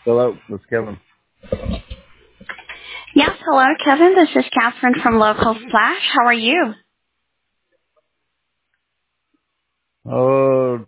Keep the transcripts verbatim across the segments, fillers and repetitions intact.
Hello, this is Kevin. Yes, hello, Kevin. This is Catherine from Local Flash. How are you? Oh,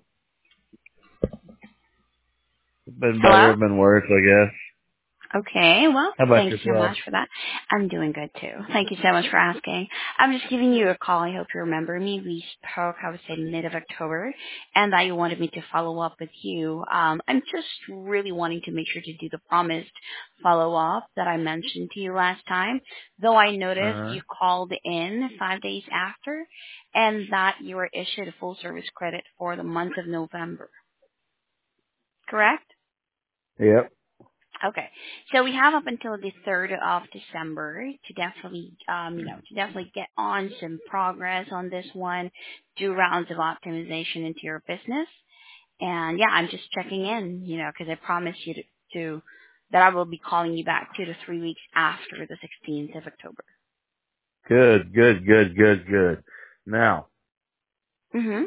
it's been Hello? better, been worse, I guess. Okay, well, How about thank you so yourself? much for that. I'm doing good too. Thank you so much for asking. I'm just giving you a call. I hope you remember me. We spoke, I would say, mid of October, and that you wanted me to follow up with you. Um, I'm just really wanting to make sure to do the promised follow up that I mentioned to you last time. Though I noticed Uh-huh. you called in five days after, and that you were issued a full service credit for the month of November. Correct? Yep. Okay. So we have up until the third of December to definitely, um, you know, to definitely get on some progress on this one, do rounds of optimization into your business. And yeah, I'm just checking in, you know, because I promised you to, to, that I will be calling you back two to three weeks after the sixteenth of October. Good, good, good, good, good. Now, Mm-hmm.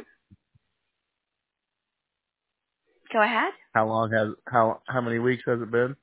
Go ahead. how long has, how, how many weeks has it been?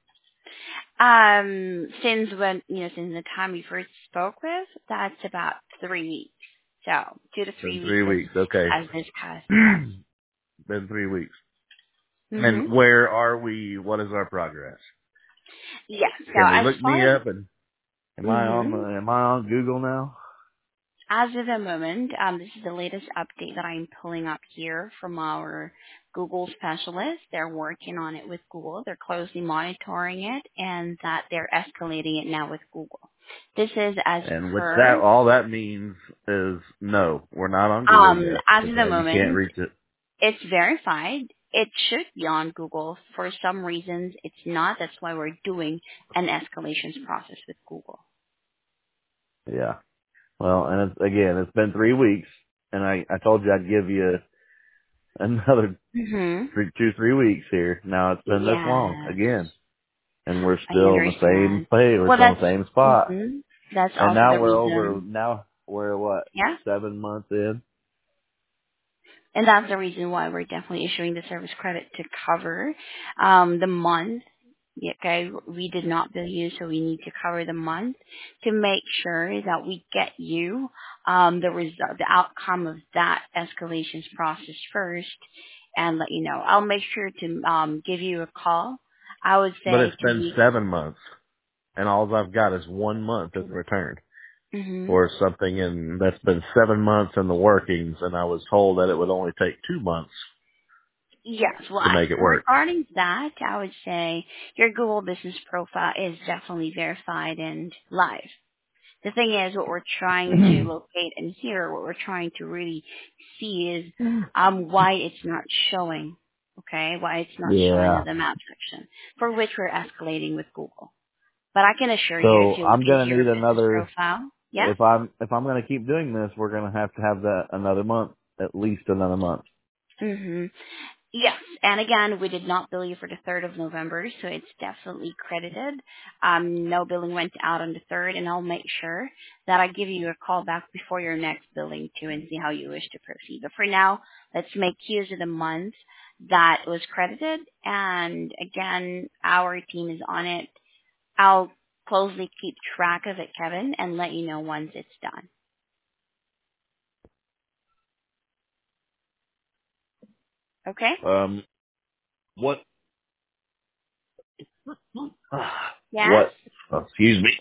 Um, since when, you know, since the time we first spoke with, that's about three weeks. So two to Been three weeks three as, weeks, okay. as discussed, yes. Been three weeks. Mm-hmm. And where are we? What is our progress? Yes. So Can you as look me far as up and, am I on, mm-hmm, am I on Google now? as of the moment, um, this is the latest update that I'm pulling up here from our Google specialists. They're working on it with Google. They're closely monitoring it, and that they're escalating it now with Google. This is as And which that, per all that means is no, we're not on Google um, yet. as of Cause the uh, you can't moment, reach it. it's verified. It should be on Google. For some reasons, it's not. That's why we're doing an escalations process with Google. Yeah. Well, and it's, again, it's been three weeks, and I, I told you I'd give you another Mm-hmm. three, two, three weeks here. Now it's been this long Yes. again, and we're I still in the same understand. pay. We're Well, still in that's the same spot, hmm that's and also now the we're over. reason. Now we're what Yeah, seven months in. and that's the reason why we're definitely issuing the service credit to cover um, the month. Yeah, okay, we did not bill you, so we need to cover the month to make sure that we get you um, the result, the outcome of that escalations process first, and let you know. I'll make sure to um, give you a call. I would But say it's two been weeks. seven months, and all I've got is one month in return Mm-hmm. for something, and that's been seven months in the workings. And I was told that it would only take two months Yes. Well, to I- make it work. regarding that, I would say your Google business profile is definitely verified and live. The thing is, what we're trying to locate and here, what we're trying to really see is um, why it's not showing, okay? Why it's not showing Yeah. on the map section, for which we're escalating with Google. But I can assure you, if So you look I'm into gonna your need business another. profile, yeah? If I'm if I'm gonna keep doing this, we're gonna have to have that another month, at least another month. Mm-hmm. Yes, and again, we did not bill you for the third of November, so it's definitely credited. Um, no billing went out on the third, and I'll make sure that I give you a call back before your next billing too and see how you wish to proceed. But for now, let's make use of the month that was credited, and again, our team is on it. I'll closely keep track of it, Kevin, and let you know once it's done. Okay? Um, what? Yes? What? Oh, excuse me.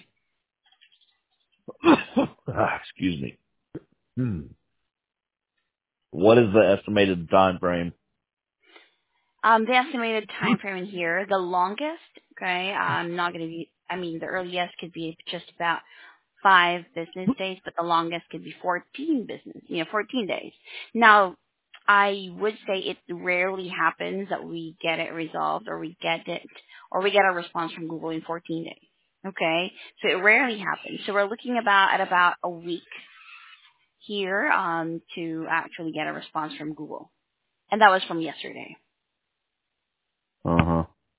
Ah, excuse me. Hmm. What is the estimated time frame? Um, the estimated time frame in here, the longest, okay, I'm not going to be, I mean, the earliest could be just about five business days, but the longest could be fourteen business, you know, fourteen days. Now, I would say it rarely happens that we get it resolved or we get it, or we get a response from Google in fourteen days. Okay, so it rarely happens. So we're looking about at about a week here um, to actually get a response from Google, and that was from yesterday. Uh huh.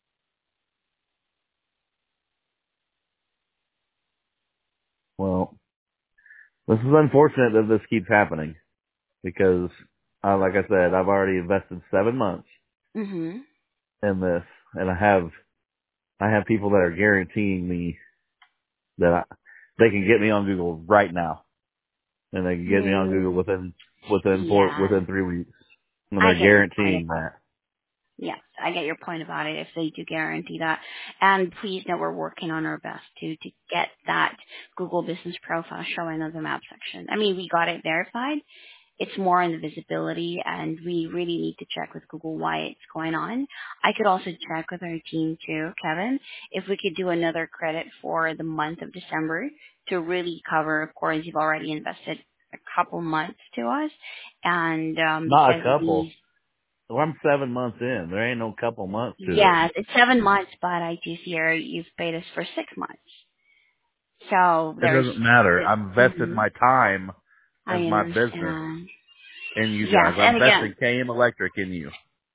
Well, this is unfortunate that this keeps happening because, uh, like I said, I've already invested seven months Mm-hmm. in this, and I have I have people that are guaranteeing me that I, they can get me on Google right now, and they can get me on Google Mm, within within four yeah, within three weeks, and I they're get your point guaranteeing about that. Yes, I get your point about it if they do guarantee that. And please know we're working on our best to to get that Google Business Profile showing on the map section. I mean, we got it verified. It's more on the visibility, and we really need to check with Google why it's going on. I could also check with our team too, Kevin, if we could do another credit for the month of December to really cover, of course, you've already invested a couple months to us, and um, Not a because couple. these Well, I'm seven months in. There ain't no couple months to it. Yes, it's seven months, but I do see here you've paid us for six months. So It there's, doesn't matter. I've invested hmm my time I as my business understand. in you Yes, guys. I've and again, invested K M Electric in you.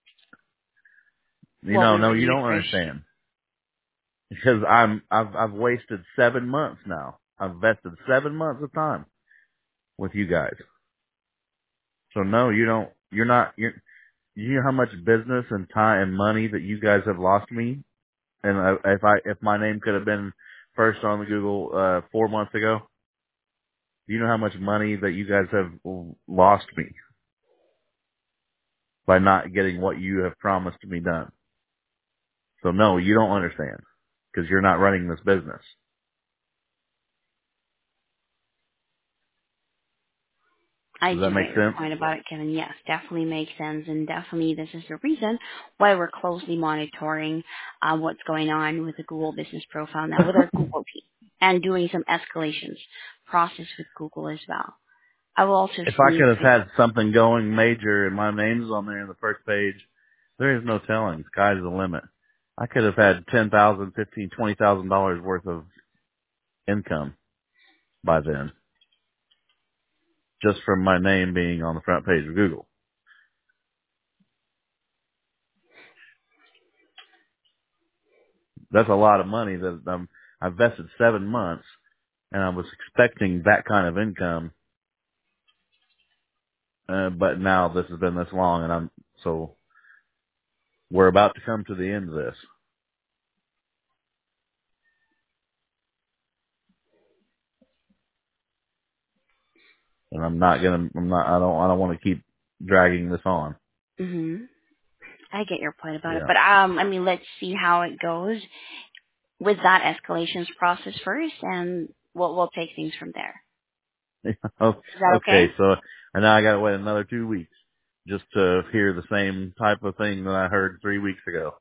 You well, know, we no, you really don't appreciate. understand. Because I'm, I've, I've wasted seven months now. I've invested seven months of time with you guys. So no, you don't, you're not, you're, you know how much business and time and money that you guys have lost me? And I, if I, if my name could have been first on the Google, uh, four months ago, do you know how much money that you guys have lost me by not getting what you have promised to be done? So no, you don't understand because you're not running this business. I Does that do make get your sense? point about it, Kevin. Yes, definitely makes sense, and definitely this is the reason why we're closely monitoring uh, what's going on with the Google Business Profile now with our Google team and doing some escalations process with Google as well. I will also If I see could have if had something going major and my name's on there in the first page, there is no telling. Sky's the limit. I could have had ten thousand, fifteen, twenty thousand dollars worth of income by then, just from my name being on the front page of Google. That's a lot of money that um, I invested seven months, and I was expecting that kind of income. Uh, but now this has been this long, and I'm so we're about to come to the end of this, and I'm not gonna. I'm not. I don't. I don't want to keep dragging this on. hmm I get your point about it, Yeah. but um, I mean, let's see how it goes with that escalations process first, and we'll we'll take things from there. Oh, Is that okay, okay? so and now I got to wait another two weeks just to hear the same type of thing that I heard three weeks ago.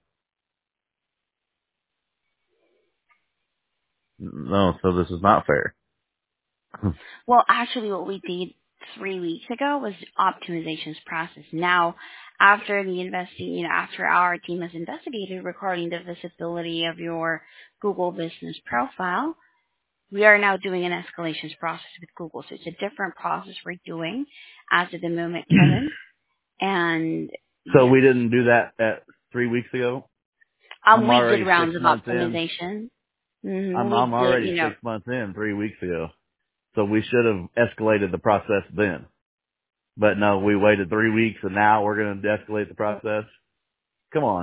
No, so this is not fair. Well, actually, what we did three weeks ago was optimizations process. Now, after the investing, you know, after our team has investigated regarding the visibility of your Google Business Profile, we are now doing an escalations process with Google. So it's a different process we're doing as of the moment, Kevin. And So yes. we didn't do that at three weeks ago. Um, I'm we did already six rounds of months in. optimization. hmm I'm We I'm did, already you know, six months in three weeks ago. So we should have escalated the process then. But no, we waited three weeks and now we're going to de-escalate the process. Come on.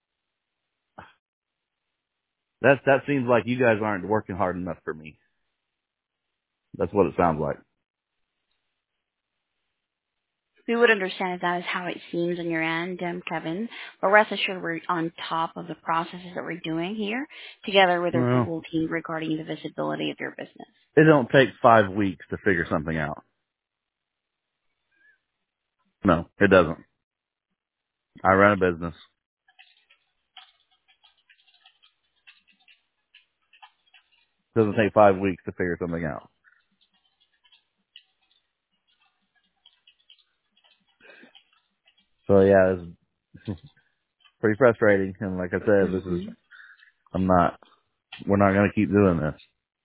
That that seems like you guys aren't working hard enough for me. That's what it sounds like. we would understand if that is how it seems on your end, um, Kevin. But rest assured, we're on top of the processes that we're doing here, together with our Well, Google team regarding the visibility of your business. it don't take five weeks to figure something out. No, it doesn't. I run a business. It doesn't take five weeks to figure something out. So yeah, it's pretty frustrating. And like I said, this is, hmm I'm not, we're not going to keep doing this.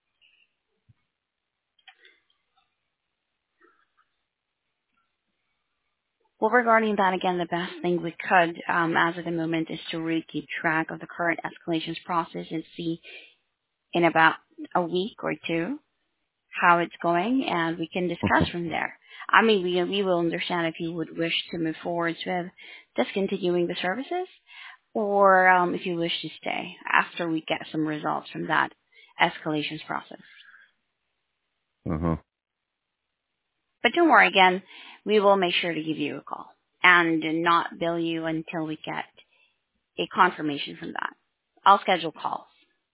Well, regarding that, again, the best thing we could, um, as of the moment, is to really keep track of the current escalations process and see in about a week or two how it's going, and we can discuss from there. I mean, we we will understand if you would wish to move forward with discontinuing the services, or um, if you wish to stay after we get some results from that escalations process. Uh-huh. But don't worry, again, we will make sure to give you a call and not bill you until we get a confirmation from that. I'll schedule calls.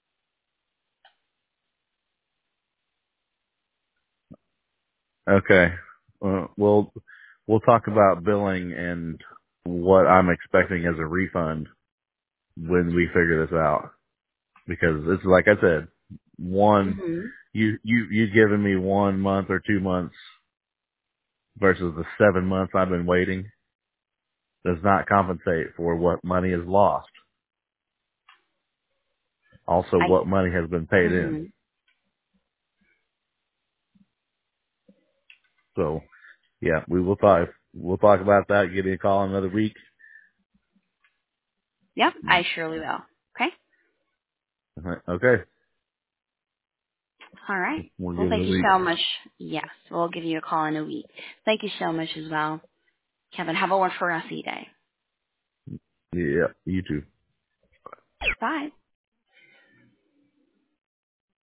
Okay. Uh, we'll we'll talk about billing and what I'm expecting as a refund when we figure this out. Because it's like I said, one Mm-hmm. you you you giving me one month or two months versus the seven months I've been waiting does not compensate for what money is lost. Also, I, what money has been paid in. mm-hmm. So yeah, we will talk. We'll talk about that. Give me a call in another week. Yep, I surely will. Okay? Okay, All right. we'll Well, give it thank a you week. so much. Yes, we'll give you a call in a week. Thank you so much as well. Kevin, have a wonderful rest of your day. Yeah, you too. Bye.